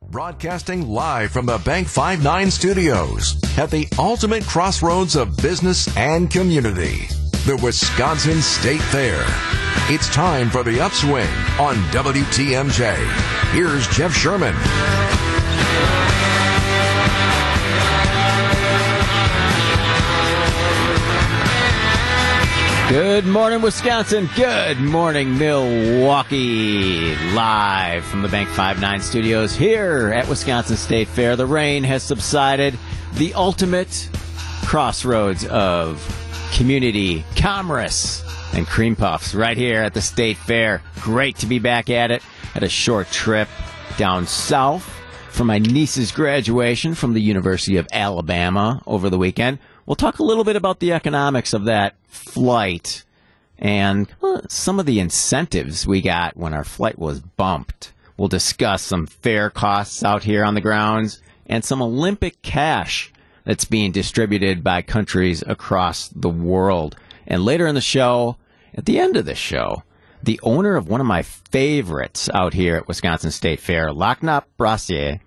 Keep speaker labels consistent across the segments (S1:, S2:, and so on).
S1: Broadcasting live from the Bank 5-9 studios at the ultimate crossroads of business and community, the Wisconsin State Fair. It's time for The Upswing on WTMJ. Here's Jeff Sherman.
S2: Good morning, Wisconsin. Good morning, Milwaukee. Live from the Bank 5-9 studios here at Wisconsin State Fair. The rain has subsided. The ultimate crossroads of community, commerce, and cream puffs right here at the State Fair. Great to be back at it. Had a short trip down south for my niece's graduation from the University of Alabama over the weekend. We'll talk a little bit about the economics of that flight and some of the incentives we got when our flight was bumped. We'll discuss some fare costs out here on the grounds and some Olympic cash that's being distributed by countries across the world. And later in the show, at the end of the show, the owner of one of my favorites out here at Wisconsin State Fair, Lachnop Brasserie.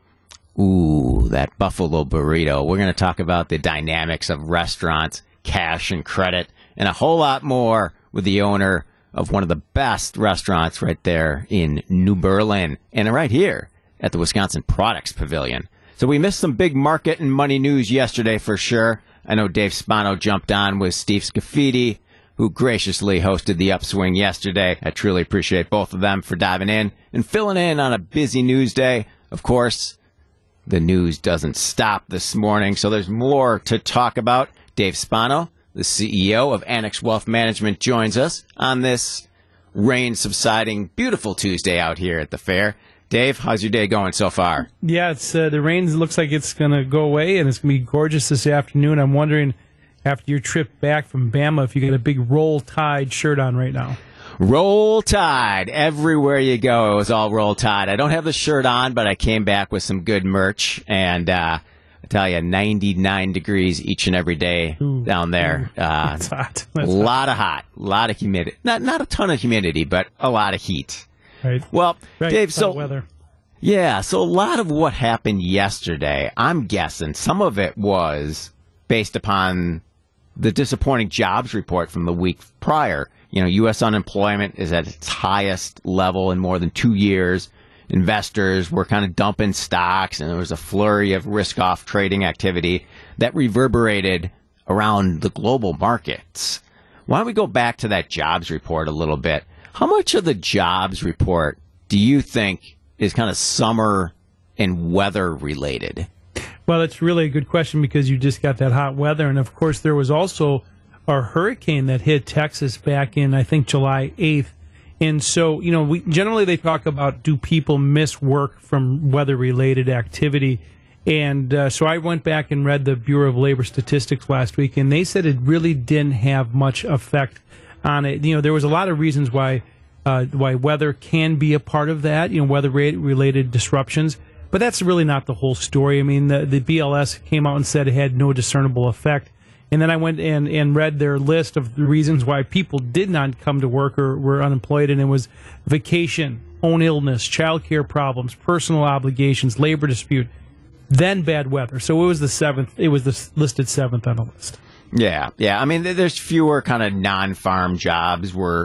S2: Ooh, that buffalo burrito. We're going to talk about the dynamics of restaurants, cash and credit, and a whole lot more with the owner of one of the best restaurants right there in New Berlin and right here at the Wisconsin Products Pavilion. So we missed some big market and money news yesterday for sure. I know Dave Spano jumped on with Steve Scafidi, who graciously hosted the Upswing yesterday. I truly appreciate both of them for diving in and filling in on a busy news day. Of course, the news doesn't stop this morning, so there's more to talk about. Dave Spano, the CEO of Annex Wealth Management, joins us on this rain-subsiding, beautiful Tuesday out here at the fair. Dave, how's your day going so far?
S3: Yeah, it's the rain looks like it's going to go away, and it's going to be gorgeous this afternoon. I'm wondering, after your trip back from Bama, if you got a big Roll Tide shirt on right now.
S2: Roll Tide. Everywhere you go, it was all Roll Tide. I don't have the shirt on, but I came back with some good merch. And I tell you, 99 degrees each and every day down there.
S3: That's hot.
S2: A lot of hot. A lot of humidity. Not a ton of humidity, but a lot of heat.
S3: Right.
S2: Well,
S3: right.
S2: Dave, so
S3: weather.
S2: Yeah, so a lot of what happened yesterday, I'm guessing some of it was based upon the disappointing jobs report from the week prior. You know, U.S. unemployment is at its highest level in more than 2 years. Investors were kind of dumping stocks, and there was a flurry of risk-off trading activity that reverberated around the global markets. Why don't we go back to that jobs report a little bit? How much of the jobs report do you think is kind of summer and weather related?
S3: Well, it's really a good question because you just got that hot weather. And, of course, there was also a hurricane that hit Texas back in, I think, July 8th. And so, you know, generally they talk about, do people miss work from weather-related activity? And so I went back and read the Bureau of Labor Statistics last week, and they said it really didn't have much effect on it. You know, there was a lot of reasons why weather can be a part of that, you know, weather-related disruptions. But that's really not the whole story. I mean, the BLS came out and said it had no discernible effect. And then I went and read their list of the reasons why people did not come to work or were unemployed, and it was vacation, own illness, child care problems, personal obligations, labor dispute, then bad weather. So it was the seventh. It was the listed seventh on the list.
S2: Yeah. I mean, there's fewer kind of non-farm jobs were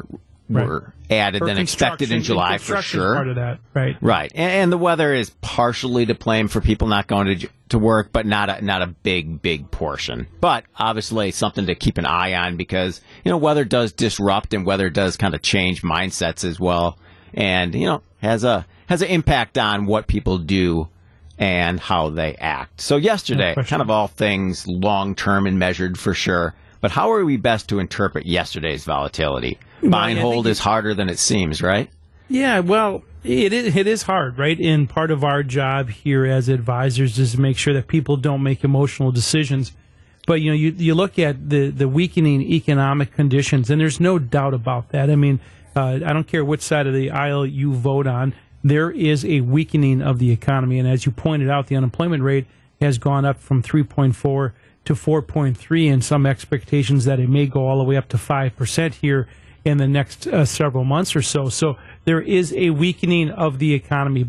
S2: added than expected in July for sure.
S3: Part of that, right?
S2: Right, and the weather is partially to blame for people not going to work, but not a big portion. But obviously something to keep an eye on because you know weather does disrupt and weather does kind of change mindsets as well, and you know has an impact on what people do and how they act. So yesterday, kind of all things long term and measured for sure. But how are we best to interpret yesterday's volatility? Buy and hold is harder than it seems, right?
S3: Yeah, well, it is hard, right? And part of our job here as advisors is to make sure that people don't make emotional decisions. But, you know, you look at the weakening economic conditions, and there's no doubt about that. I mean, I don't care which side of the aisle you vote on, there is a weakening of the economy. And as you pointed out, the unemployment rate has gone up from 3.4 to 4.3, and some expectations that it may go all the way up to 5% here in the next several months or so. So there is a weakening of the economy. But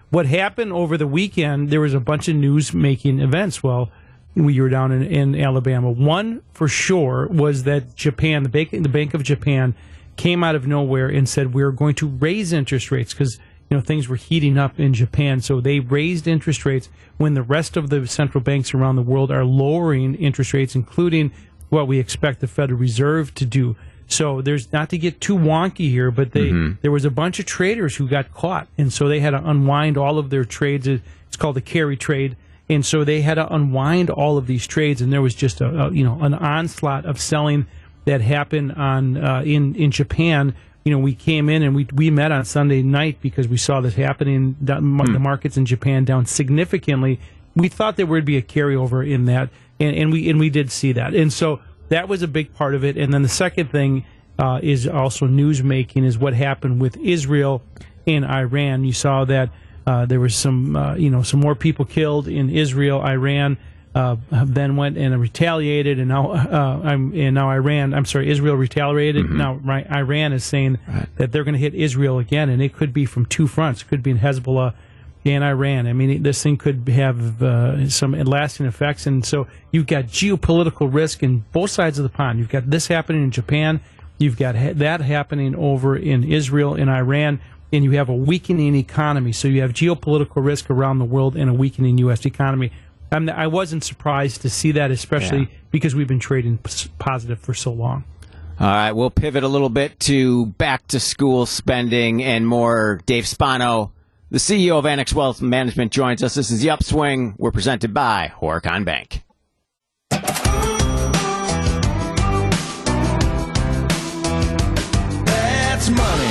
S3: what happened over the weekend, there was a bunch of news-making events. Well, we were down in Alabama. One, for sure, was that Japan, the Bank of Japan, came out of nowhere and said, we're going to raise interest rates because things were heating up in Japan. So they raised interest rates when the rest of the central banks around the world are lowering interest rates, including what we expect the Federal Reserve to do. So there's not to get too wonky here, but there was a bunch of traders who got caught, and so they had to unwind all of their trades. It's called a carry trade, and so they had to unwind all of these trades, and there was just an onslaught of selling that happened in Japan. We came in and we met on Sunday night because we saw this happening. The markets in Japan down significantly. We thought there would be a carryover in that, and we did see that, and so that was a big part of it. And then the second thing is also news making is what happened with Israel and Iran. You saw that there was some more people killed in Israel. Iran then went and retaliated, and now Israel retaliated. Now Iran is saying that they're going to hit Israel again, and it could be from two fronts. It could be in Hezbollah and Iran. I mean, this thing could have some lasting effects, and so you've got geopolitical risk in both sides of the pond. You've got this happening in Japan, you've got that happening over in Israel and Iran, and you have a weakening economy. So you have geopolitical risk around the world and a weakening U.S. economy. I wasn't surprised to see that, especially because we've been trading positive for so long.
S2: All right, we'll pivot a little bit to back-to-school spending and more. Dave Spano, the CEO of Annex Wealth Management, joins us. This is The Upswing. We're presented by Horicon Bank.
S4: That's money.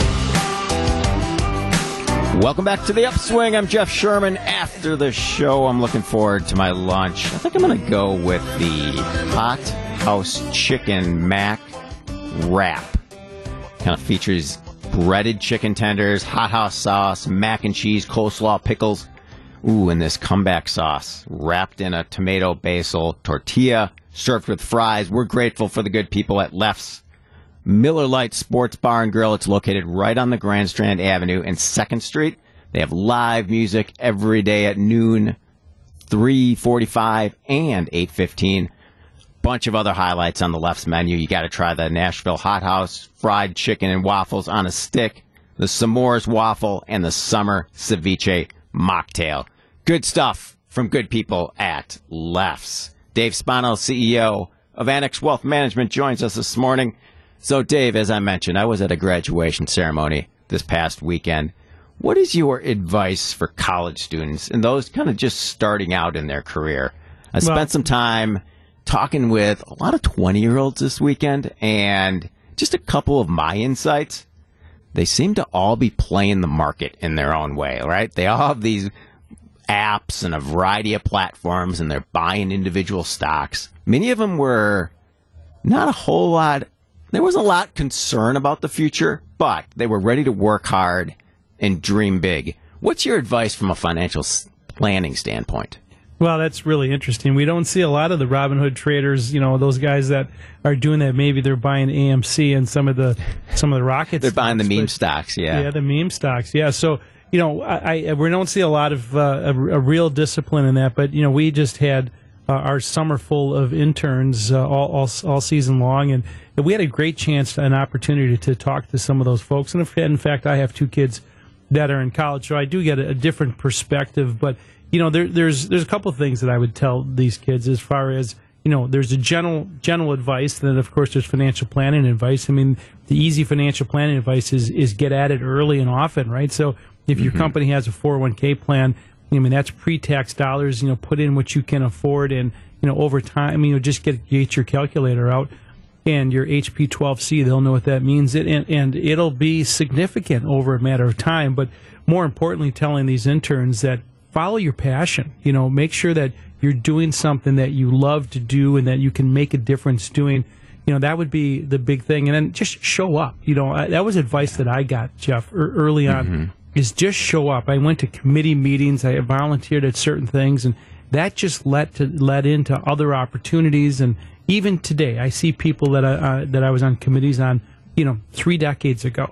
S2: Welcome back to The Upswing. I'm Jeff Sherman. After the show, I'm looking forward to my lunch. I think I'm going to go with the Hot House Chicken Mac Wrap. Kind of features breaded chicken tenders, hot house sauce, mac and cheese, coleslaw, pickles. Ooh, and this comeback sauce wrapped in a tomato basil tortilla, served with fries. We're grateful for the good people at Leff's Miller Lite Sports Bar and Grill. It's located right on the Grand Strand Avenue and 2nd Street. They have live music every day at noon, 3:45, and 8:15. Bunch of other highlights on the Leff's menu. You got to try the Nashville Hot House fried chicken and waffles on a stick, the S'mores waffle, and the summer ceviche mocktail. Good stuff from good people at Leff's. Dave Spano, CEO of Annex Wealth Management, joins us this morning. So, Dave, as I mentioned, I was at a graduation ceremony this past weekend. What is your advice for college students and those kind of just starting out in their career? I spent some time talking with a lot of 20-year-olds this weekend, and just a couple of my insights. They seem to all be playing the market in their own way, right? They all have these apps and a variety of platforms, and they're buying individual stocks. Many of them were not a whole lot. There was a lot of concern about the future, but they were ready to work hard and dream big. What's your advice from a financial planning standpoint?
S3: Well, that's really interesting. We don't see a lot of the Robinhood traders, those guys that are doing that. Maybe they're buying AMC and some of the rockets.
S2: They're buying the meme stocks, yeah.
S3: Yeah, the meme stocks, yeah. So, we don't see a lot of a real discipline in that. But, we just had our summer full of interns all season long, and we had a great chance, an opportunity to talk to some of those folks. And in fact, I have 2 kids that are in college, so I do get a different perspective. But there's a couple of things that I would tell these kids as far as, there's a general advice, and then of course there's financial planning advice. I mean, the easy financial planning advice is get at it early and often, right? So if your company has a 401k plan, that's pre-tax dollars, put in what you can afford, and, over time, just get your calculator out and your HP 12C, they'll know what that means, and it'll be significant over a matter of time. But more importantly, telling these interns that follow your passion. Make sure that you're doing something that you love to do and that you can make a difference doing. That would be the big thing. And then just show up. That was advice that I got, Jeff, early on, is just show up. I went to committee meetings. I volunteered at certain things, and that just led into other opportunities. And even today, I see people that I was on committees on, 3 decades ago.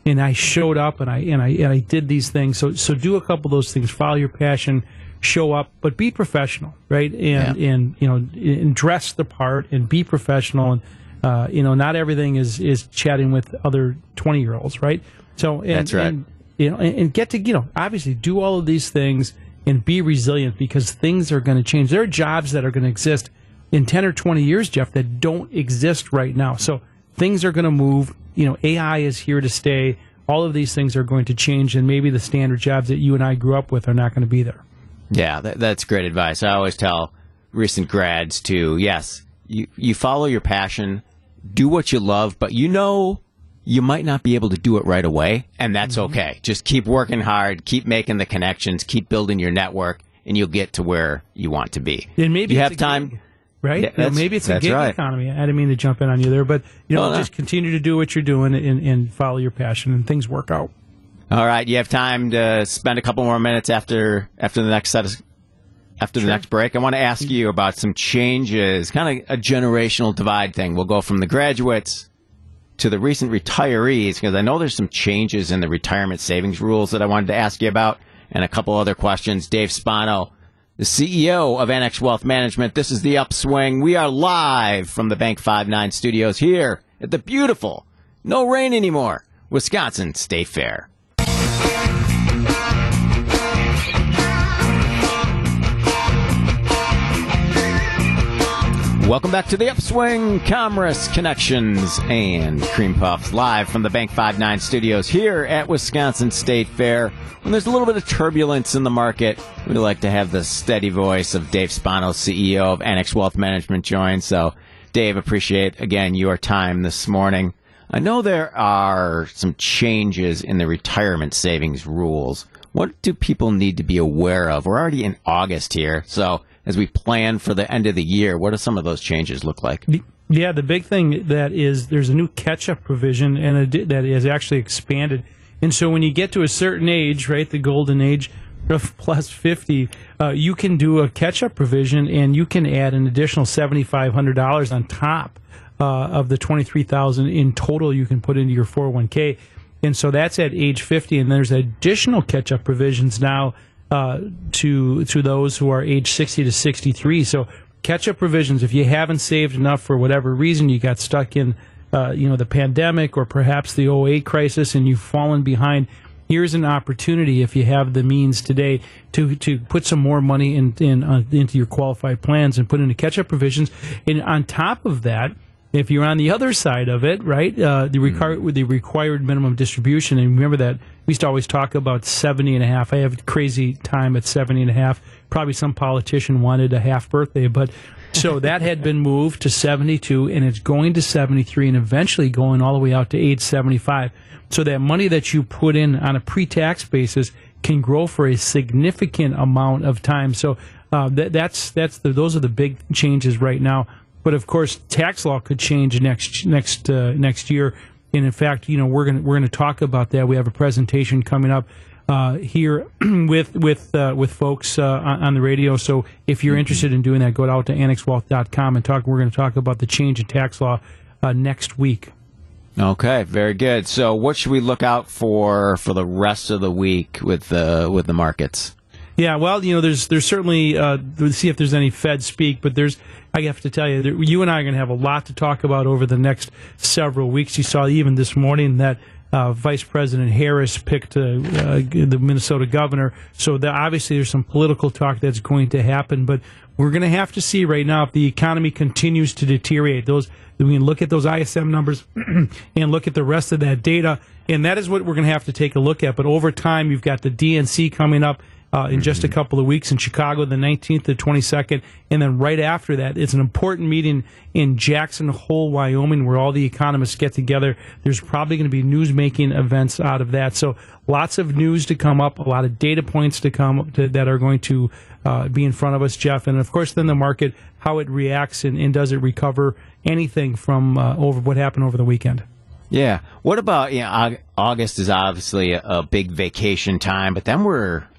S3: and I showed up and I did these things. So do a couple of those things. Follow your passion, show up, but be professional, right? And dress the part and be professional. And not everything is chatting with other 20-year-olds, right? So
S2: that's right.
S3: And get to obviously do all of these things and be resilient, because things are going to change. There are jobs that are going to exist in 10 or 20 years, Jeff, that don't exist right now. So things are going to move. AI is here to stay. All of these things are going to change, and maybe the standard jobs that you and I grew up with are not going to be there.
S2: Yeah, that's great advice. I always tell recent grads to, yes, you follow your passion, do what you love, but you might not be able to do it right away, and that's okay. Just keep working hard, keep making the connections, keep building your network, and you'll get to where you want to be.
S3: And maybe
S2: you have time.
S3: Gig, right?
S2: Yeah,
S3: maybe it's a gig economy. I didn't mean to jump in on you there, but just continue to do what you're doing and follow your passion, and things work out.
S2: All right, you have time to spend a couple more minutes after the next the next break. I want to ask you about some changes, kind of a generational divide thing. We'll go from the graduates to the recent retirees, because I know there's some changes in the retirement savings rules that I wanted to ask you about, and a couple other questions. Dave Spano, the CEO of Annex Wealth Management. This is The Upswing. We are live from the Bank 59 studios here at the beautiful, no rain anymore, Wisconsin State Fair. Welcome back to The Upswing, Commerce, Connections, and Cream Puffs, live from the Bank 59 studios here at Wisconsin State Fair. When there's a little bit of turbulence in the market, we like to have the steady voice of Dave Spano, CEO of Annex Wealth Management, join. So, Dave, appreciate, again, your time this morning. I know there are some changes in the retirement savings rules. What do people need to be aware of? We're already in August here, so as we plan for the end of the year, what do some of those changes look like?
S3: Yeah, the big thing that is there's a new catch-up provision that is actually expanded. And so when you get to a certain age, right, the golden age of plus 50, you can do a catch-up provision, and you can add an additional $7,500 on top of the $23,000 in total you can put into your 401k. And so that's at age 50, and there's additional catch-up provisions now to those who are age 60 to 63. So catch-up provisions, if you haven't saved enough for whatever reason, you got stuck in the pandemic or perhaps the 08 crisis and you've fallen behind, here's an opportunity, if you have the means today, to put some more money into your qualified plans and put into catch-up provisions. And on top of that, if you're on the other side of it, right, the required minimum distribution, and remember that we used to always talk about 70.5. I have a crazy time at 70.5. Probably some politician wanted a half birthday, but so that had been moved to 72, and it's going to 73, and eventually going all the way out to age 75. So that money that you put in on a pre-tax basis can grow for a significant amount of time. So those are the big changes right now. But of course, tax law could change next year, and in fact, we're going to talk about that. We have a presentation coming up here with folks on the radio. So if you're interested in doing that, go out to annexwealth.com and talk. We're going to talk about the change in tax law next week.
S2: Okay, very good. So what should we look out for the rest of the week with the markets?
S3: Yeah, well, there's certainly we'll see if there's any Fed speak, but I have to tell you, you and I are going to have a lot to talk about over the next several weeks. You saw even this morning that Vice President Harris picked the Minnesota governor, so obviously there's some political talk that's going to happen, but we're going to have to see right now if the economy continues to deteriorate. We can look at those ISM numbers and look at the rest of that data, and that is what we're going to have to take a look at. But over time, you've got the DNC coming up in just a couple of weeks in Chicago, the 19th to 22nd. And then right after that, it's an important meeting in Jackson Hole, Wyoming, where all the economists get together. There's probably going to be news-making events out of that. So lots of news to come up, a lot of data points to come that are going to be in front of us, Jeff. And, of course, then the market, how it reacts and does it recover anything from over what happened over the weekend.
S2: Yeah. What about, August is obviously a big vacation time, but then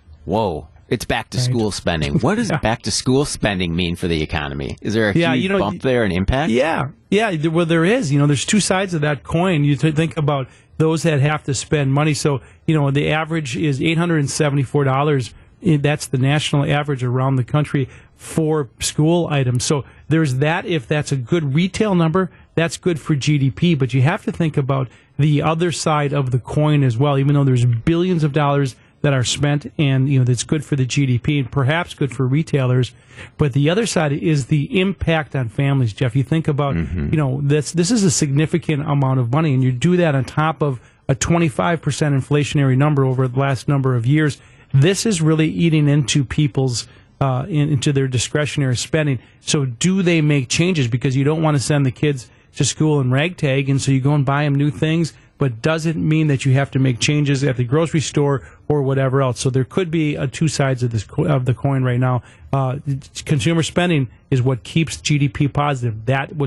S2: it's back to school spending. What does back to school spending mean for the economy? Is there a huge bump there, an impact?
S3: Yeah. Well, there is. There's two sides of that coin. You think about those that have to spend money. So, the average is $874. That's the national average around the country for school items. So there's that. If that's a good retail number, that's good for GDP. But you have to think about the other side of the coin as well, even though there's billions of dollars that are spent, and that's good for the GDP and perhaps good for retailers. But the other side is the impact on families, Jeff. You think about, this is a significant amount of money, and you do that on top of a 25% inflationary number over the last number of years. This is really eating into people's into their discretionary spending. So do they make changes? Because you don't want to send the kids to school in ragtag, and so you go and buy them new things, but doesn't mean that you have to make changes at the grocery store or whatever else. So there could be two sides of of the coin right now. Consumer spending is what keeps GDP positive.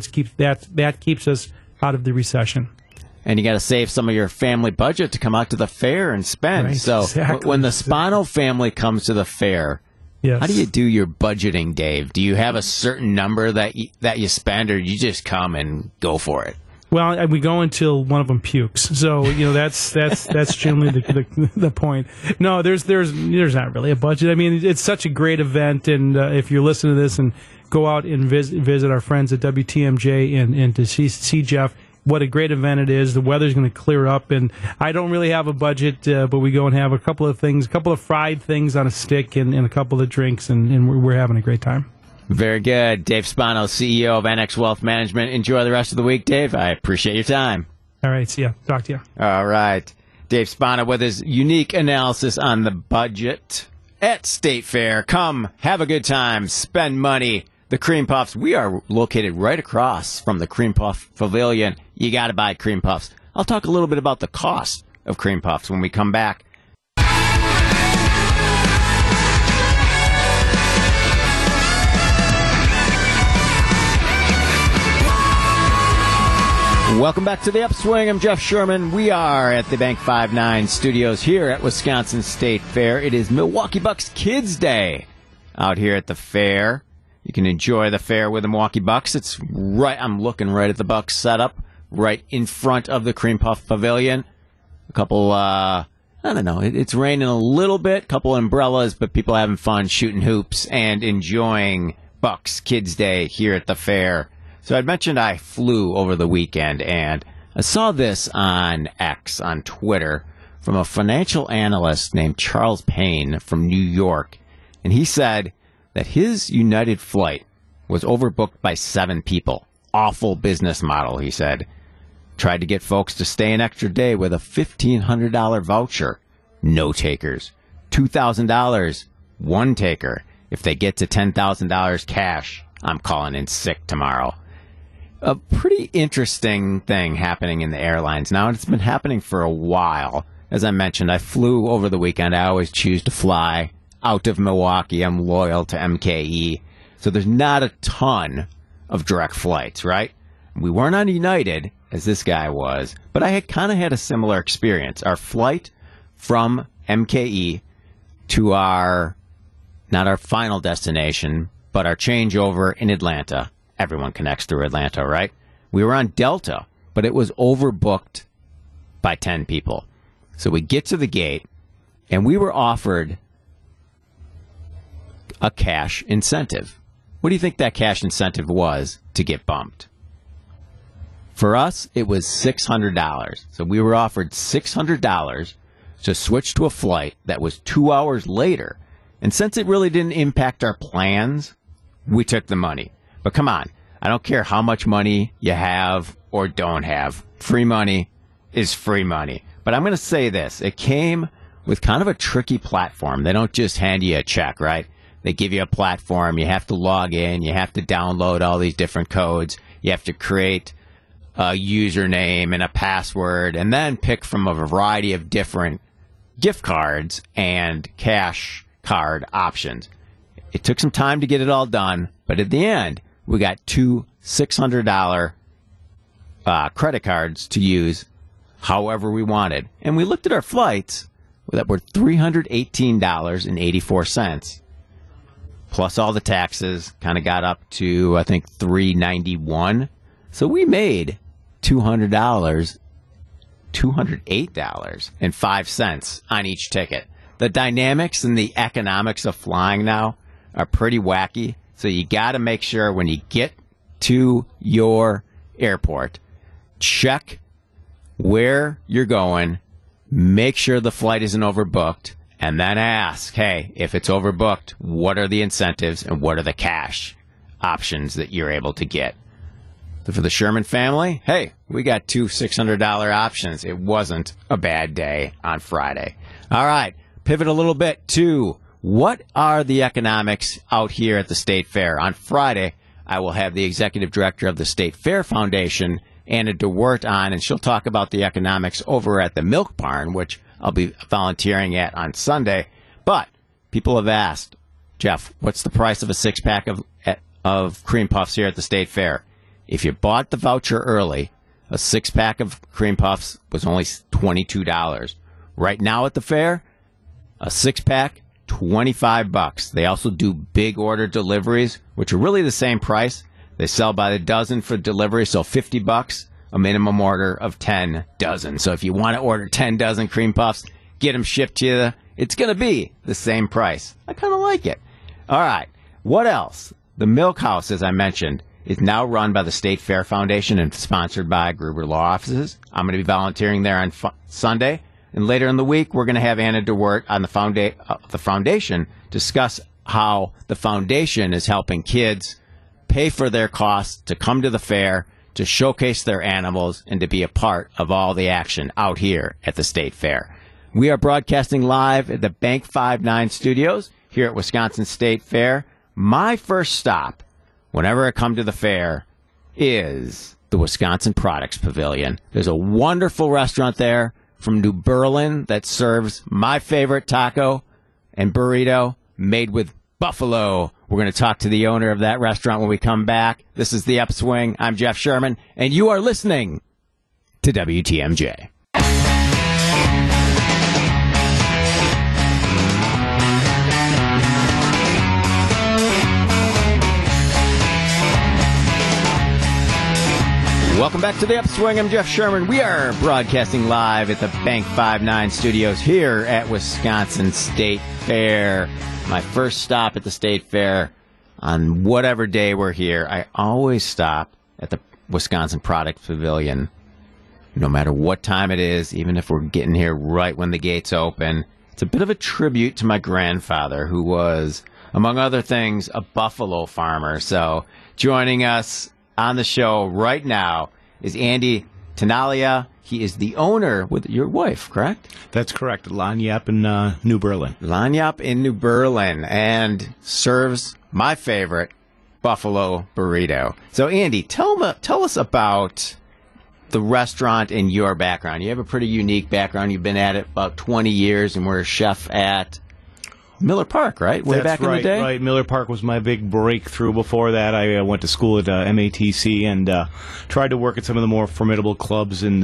S3: That keeps us out of the recession.
S2: And you got to save some of your family budget to come out to the fair and spend.
S3: Right,
S2: so
S3: exactly.
S2: When the Spano family comes to the fair,
S3: yes.
S2: How do you do your budgeting, Dave? Do you have a certain number that you spend, or you just come and go for it?
S3: Well, we go until one of them pukes. So that's generally the point. No, there's not really a budget. I mean, it's such a great event, and if you're listening to this and go out and visit our friends at WTMJ and to see Jeff. What a great event it is. The weather's going to clear up, and I don't really have a budget, but we go and have a couple of things, a couple of fried things on a stick and a couple of drinks, and we're having a great time.
S2: Very good. Dave Spano, CEO of NX Wealth Management. Enjoy the rest of the week, Dave. I appreciate your time.
S3: All right. See ya. Talk to you.
S2: All right. Dave Spano with his unique analysis on the budget at State Fair. Come, have a good time, spend money. The Cream Puffs, we are located right across from the Cream Puff Pavilion. You got to buy Cream Puffs. I'll talk a little bit about the cost of Cream Puffs when we come back. Welcome back to the Upswing. I'm Jeff Sherman. We are at the Bank 5-9 studios here at Wisconsin State Fair. It is Milwaukee Bucks Kids Day out here at the fair. You can enjoy the fair with the Milwaukee Bucks. It's right. I'm looking right at the Bucks setup, right in front of the Cream Puff Pavilion. A couple, I don't know. It's raining a little bit. Couple umbrellas, but people having fun shooting hoops and enjoying Bucks Kids Day here at the fair. So I'd mentioned I flew over the weekend, and I saw this on X, on Twitter, from a financial analyst named Charles Payne from New York, and he said that his United flight was overbooked by 7 people. Awful business model, he said. Tried to get folks to stay an extra day with a $1,500 voucher. No takers. $2,000, one taker. If they get to $10,000 cash, I'm calling in sick tomorrow. A pretty interesting thing happening in the airlines now, and it's been happening for a while. As I mentioned, I flew over the weekend. I always choose to fly out of Milwaukee. I'm loyal to MKE. So there's not a ton of direct flights, right? We weren't on United, as this guy was, but I had kind of had a similar experience. Our flight from MKE to not our final destination, but our changeover in Atlanta. Everyone connects through Atlanta, right? We were on Delta, but it was overbooked by 10 people. So we get to the gate, and we were offered a cash incentive. What do you think that cash incentive was to get bumped? For us, it was $600. So we were offered $600 to switch to a flight that was 2 hours later. And since it really didn't impact our plans, we took the money. But come on, I don't care how much money you have or don't have. Free money is free money. But I'm going to say this. It came with kind of a tricky platform. They don't just hand you a check, right? They give you a platform. You have to log in. You have to download all these different codes. You have to create a username and a password, and then pick from a variety of different gift cards and cash card options. It took some time to get it all done, but at the end, we got 2 $600 credit cards to use however we wanted. And we looked at our flights that were $318.84. Plus all the taxes, kind of got up to, I think, $391. So we made $200 $208.05 on each ticket. The dynamics and the economics of flying now are pretty wacky. So you got to make sure when you get to your airport, check where you're going, make sure the flight isn't overbooked, and then ask, hey, if it's overbooked, what are the incentives and what are the cash options that you're able to get? For the Sherman family, hey, we got two $600 options. It wasn't a bad day on Friday. All right, pivot a little bit to what are the economics out here at the State Fair? On Friday, I will have the executive director of the State Fair Foundation, Anna DeWert, on, and she'll talk about the economics over at the Milk Barn, which I'll be volunteering at on Sunday. But people have asked, Jeff, what's the price of a six-pack of cream puffs here at the State Fair? If you bought the voucher early, a six-pack of cream puffs was only $22. Right now at the fair, a six-pack, $25. They also do big order deliveries, which are really the same price. They sell by the dozen for delivery, so $50, a minimum order of 10 dozen. So if you want to order 10 dozen cream puffs, get them shipped to you, it's going to be the same price. I kind of like it. All right, what else? The Milk House, as I mentioned, is now run by the State Fair Foundation and sponsored by Gruber Law Offices. I'm going to be volunteering there on Sunday. And later in the week, we're going to have Anna DeWert on the foundation discuss how the foundation is helping kids pay for their costs to come to the fair, to showcase their animals, and to be a part of all the action out here at the State Fair. We are broadcasting live at the Bank 59 studios here at Wisconsin State Fair. My first stop, whenever I come to the fair, is the Wisconsin Products Pavilion. There's a wonderful restaurant there from New Berlin that serves my favorite taco and burrito made with buffalo. We're going to talk to the owner of that restaurant when we come back. This is The Upswing. I'm Jeff Sherman, and you are listening to WTMJ. Welcome back to The Upswing. I'm Jeff Sherman. We are broadcasting live at the Bank 59 studios here at Wisconsin State Fair. My first stop at the State Fair on whatever day we're here. I always stop at the Wisconsin Products Pavilion, no matter what time it is, even if we're getting here right when the gates open. It's a bit of a tribute to my grandfather, who was, among other things, a buffalo farmer. So joining us on the show right now is Andy Tenalia. He is the owner with your wife, correct?
S4: That's correct. Lanyap in New Berlin.
S2: Lanyap in New Berlin, and serves my favorite buffalo burrito. So, Andy, tell us about the restaurant and your background. You have a pretty unique background. You've been at it about 20 years, and we're a chef at Miller Park, right? Way back in the day?
S4: Right. Miller Park was my big breakthrough. Before that, I went to school at MATC and tried to work at some of the more formidable clubs in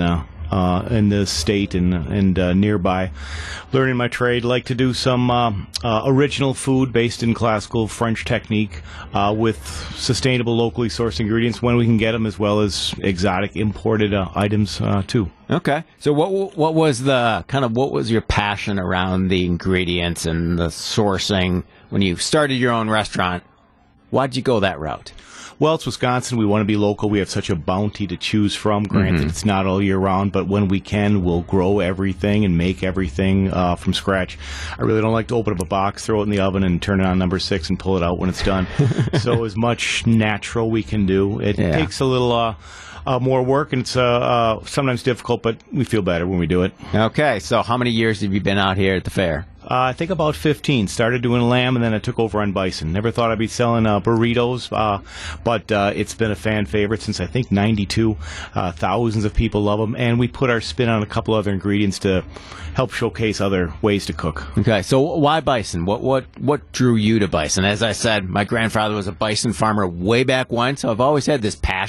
S4: the state and nearby. Learning my trade, like to do some original food based in classical French technique with sustainable, locally sourced ingredients when we can get them, as well as exotic imported items too.
S2: Okay. So what was your passion around the ingredients and the sourcing when you started your own restaurant? Why'd you go that route?
S4: Well, it's Wisconsin. We want to be local. We have such a bounty to choose from. Granted, it's not all year round, but when we can, we'll grow everything and make everything from scratch. I really don't like to open up a box, throw it in the oven, and turn it on number 6 and pull it out when it's done. So as much natural we can do. It takes a little more work, and it's sometimes difficult, but we feel better when we do it.
S2: Okay, so how many years have you been out here at the fair?
S4: I think about 15. Started doing lamb, and then I took over on bison. Never thought I'd be selling burritos, but it's been a fan favorite since, I think, 92. Thousands of people love them, and we put our spin on a couple other ingredients to help showcase other ways to cook.
S2: Okay, so why bison? What drew you to bison? As I said, my grandfather was a bison farmer way back when, so I've always had this passion.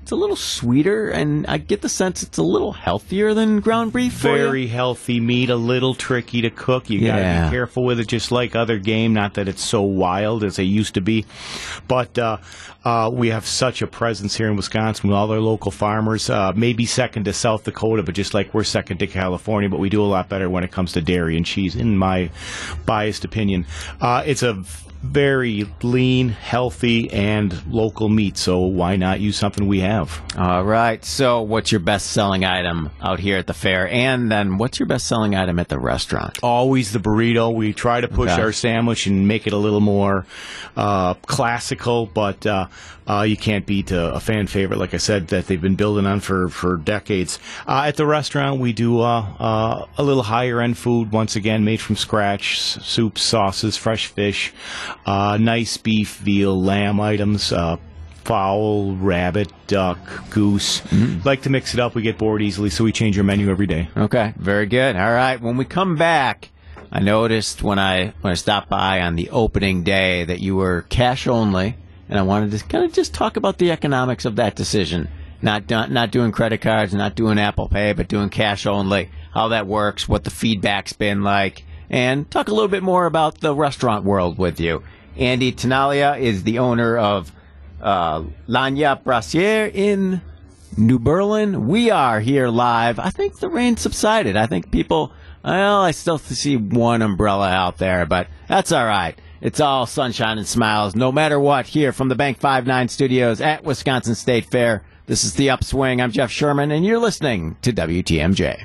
S2: it's a little sweeter, and I get the sense it's a little healthier than ground beef for you.
S4: Very healthy meat, a little tricky to cook. You got to be careful with it, just like other game. Not that it's so wild as they used to be, but we have such a presence here in Wisconsin with all their local farmers. Maybe second to South Dakota, but just like we're second to California, but we do a lot better when it comes to dairy and cheese, in my biased opinion. It's a very lean, healthy, and local meat, so why not use something we have?
S2: All right. So what's your best-selling item out here at the fair? And then what's your best-selling item at the restaurant?
S4: Always the burrito. We try to push our sandwich and make it a little more classical, but you can't beat a fan favorite, like I said, that they've been building on for decades. At the restaurant, we do a little higher-end food, once again, made from scratch, soups, sauces, fresh fish, nice beef, veal, lamb items, fowl, rabbit, duck, goose. Like to mix it up. We get bored easily, so we change our menu every day.
S2: Okay, very good. All right, when we come back, I noticed when I stopped by on the opening day that you were cash only, and I wanted to kind of just talk about the economics of that decision. Not doing credit cards, not doing Apple Pay, but doing cash only, how that works, what the feedback's been like, and talk a little bit more about the restaurant world with you. Andy Tenalia is the owner of Lagna Brassiere in New Berlin. We are here live. I think the rain subsided. I think people, I still see one umbrella out there, but that's all right. It's all sunshine and smiles, no matter what, here from the Bank 5-9 studios at Wisconsin State Fair. This is The Upswing. I'm Jeff Sherman, and you're listening to WTMJ.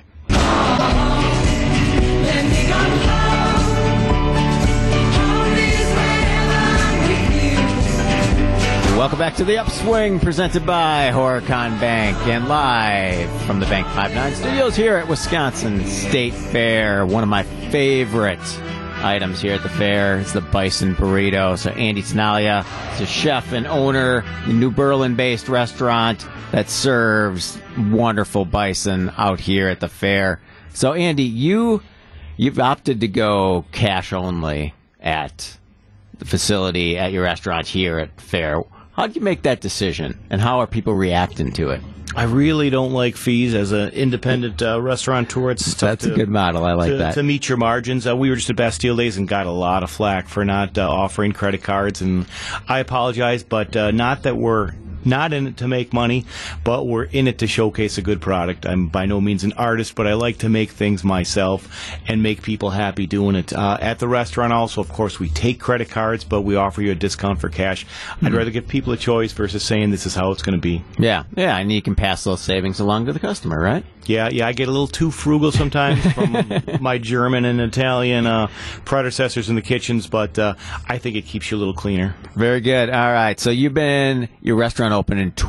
S2: Welcome back to The Upswing, presented by Horicon Bank, and live from the Bank 5-9 studios here at Wisconsin State Fair. One of my favorite items here at the fair is the bison burrito. So Andy Tenalia is a chef and owner of a New Berlin-based restaurant that serves wonderful bison out here at the fair. So Andy, you've opted to go cash only at the facility at your restaurant here at the fair. How did you make that decision, and how are people reacting to it?
S4: I really don't like fees as an independent restaurateur. It's tough.
S2: That's a good model. I like that.
S4: To meet your margins. We were just at Bastille Days and got a lot of flack for not offering credit cards, and I apologize, but not that we're not in it to make money, but we're in it to showcase a good product. I'm by no means an artist, but I like to make things myself and make people happy doing it. At the restaurant also, of course, we take credit cards, but we offer you a discount for cash. I'd rather give people a choice versus saying this is how it's going to be.
S2: Yeah, and you can pass those savings along to the customer, right?
S4: Yeah, I get a little too frugal sometimes from my German and Italian predecessors in the kitchens, but I think it keeps you a little cleaner.
S2: Very good. All right, so your restaurant opened in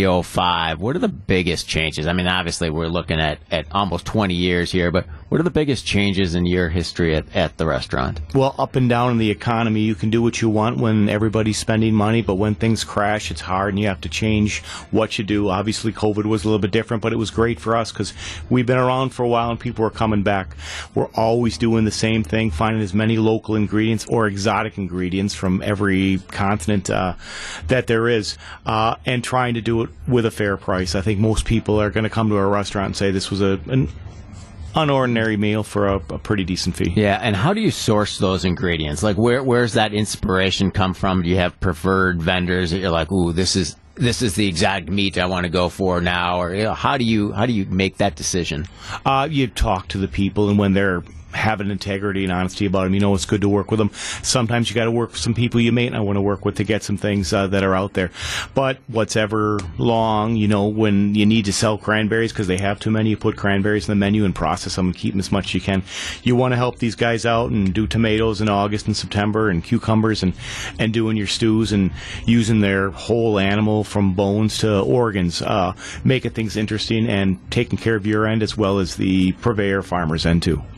S2: 2005. What are the biggest changes? I mean, obviously, we're looking at almost 20 years here, but what are the biggest changes in your history at the restaurant?
S4: Well, up and down in the economy, you can do what you want when everybody's spending money, but when things crash, it's hard, and you have to change what you do. Obviously, COVID was a little bit different, but it was great for us because we've been around for a while, and people are coming back. We're always doing the same thing, finding as many local ingredients or exotic ingredients from every continent that there is, and trying to do it with a fair price. I think most people are going to come to our restaurant and say this was an unordinary meal for a pretty decent fee.
S2: Yeah, and how do you source those ingredients? Like, where's that inspiration come from? Do you have preferred vendors that you're like, ooh, this is the exact meat I want to go for now? Or how do you make that decision?
S4: You talk to the people, and when they're having integrity and honesty about them, it's good to work with them. Sometimes you got to work with some people you may not want to work with to get some things that are out there. But what's ever long, when you need to sell cranberries because they have too many, you put cranberries in the menu and process them and keep them as much as you can. You want to help these guys out and do tomatoes in August and September and cucumbers and doing your stews and using their whole animal from bones to organs, making things interesting and taking care of your end as well as the purveyor farmer's end too.
S2: Okay.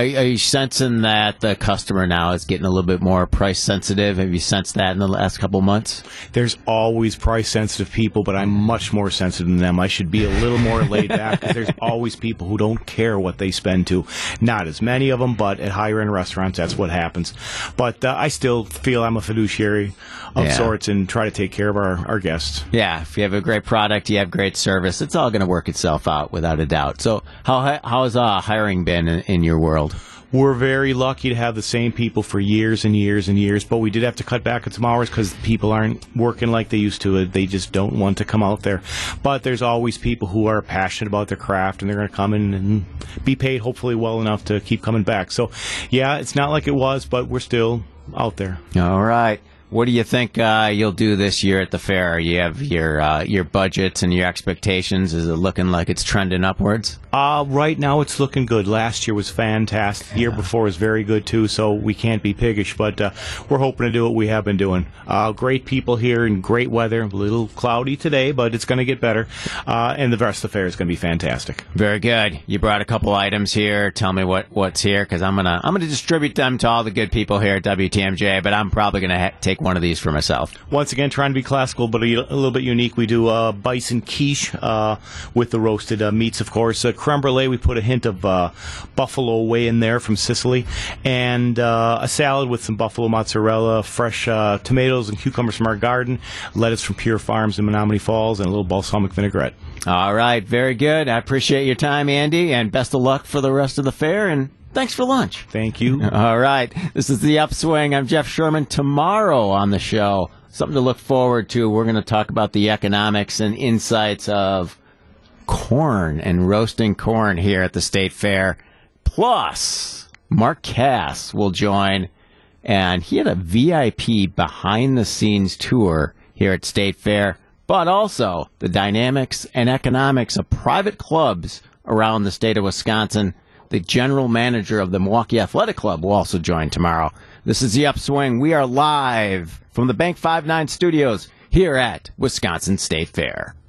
S2: Are you sensing that the customer now is getting a little bit more price sensitive? Have you sensed that in the last couple of months?
S4: There's always price-sensitive people, but I'm much more sensitive than them. I should be a little more laid back because there's always people who don't care what they spend to. Not as many of them, but at higher-end restaurants, that's what happens. But I still feel I'm a fiduciary of sorts and try to take care of our guests.
S2: Yeah, if you have a great product, you have great service, it's all going to work itself out without a doubt. So how has hiring been in your world?
S4: We're very lucky to have the same people for years and years and years, but we did have to cut back on some hours because people aren't working like they used to. They just don't want to come out there. But there's always people who are passionate about their craft, and they're going to come in and be paid hopefully well enough to keep coming back. So, yeah, it's not like it was, but we're still out there.
S2: All right. What do you think you'll do this year at the fair? You have your budgets and your expectations. Is it looking like it's trending upwards?
S4: Right now it's looking good. Last year was fantastic. The year before was very good too, so we can't be piggish, but we're hoping to do what we have been doing. Great people here and great weather. A little cloudy today, but it's going to get better. And the rest of the fair is going to be fantastic.
S2: Very good. You brought a couple items here. Tell me what's here, because I'm gonna distribute them to all the good people here at WTMJ, but I'm probably going to take one of these for myself.
S4: Once again, trying to be classical, but a little bit unique. We do bison quiche with the roasted meats, of course. Creme brulee, we put a hint of buffalo whey in there from Sicily, and a salad with some buffalo mozzarella, fresh tomatoes and cucumbers from our garden, lettuce from Pure Farms in Menominee Falls, and a little balsamic vinaigrette.
S2: All right, very good. I appreciate your time, Andy, and best of luck for the rest of the fair, and thanks for lunch.
S4: Thank you.
S2: All right. This is The Upswing. I'm Jeff Sherman. Tomorrow on the show, something to look forward to. We're going to talk about the economics and insights of corn and roasting corn here at the State Fair. Plus, Mark Cass will join, and he had a VIP behind-the-scenes tour here at State Fair, but also the dynamics and economics of private clubs around the state of Wisconsin. The general manager of the Milwaukee Athletic Club will also join tomorrow. This is The Upswing. We are live from the Bank 5-9 studios here at Wisconsin State Fair.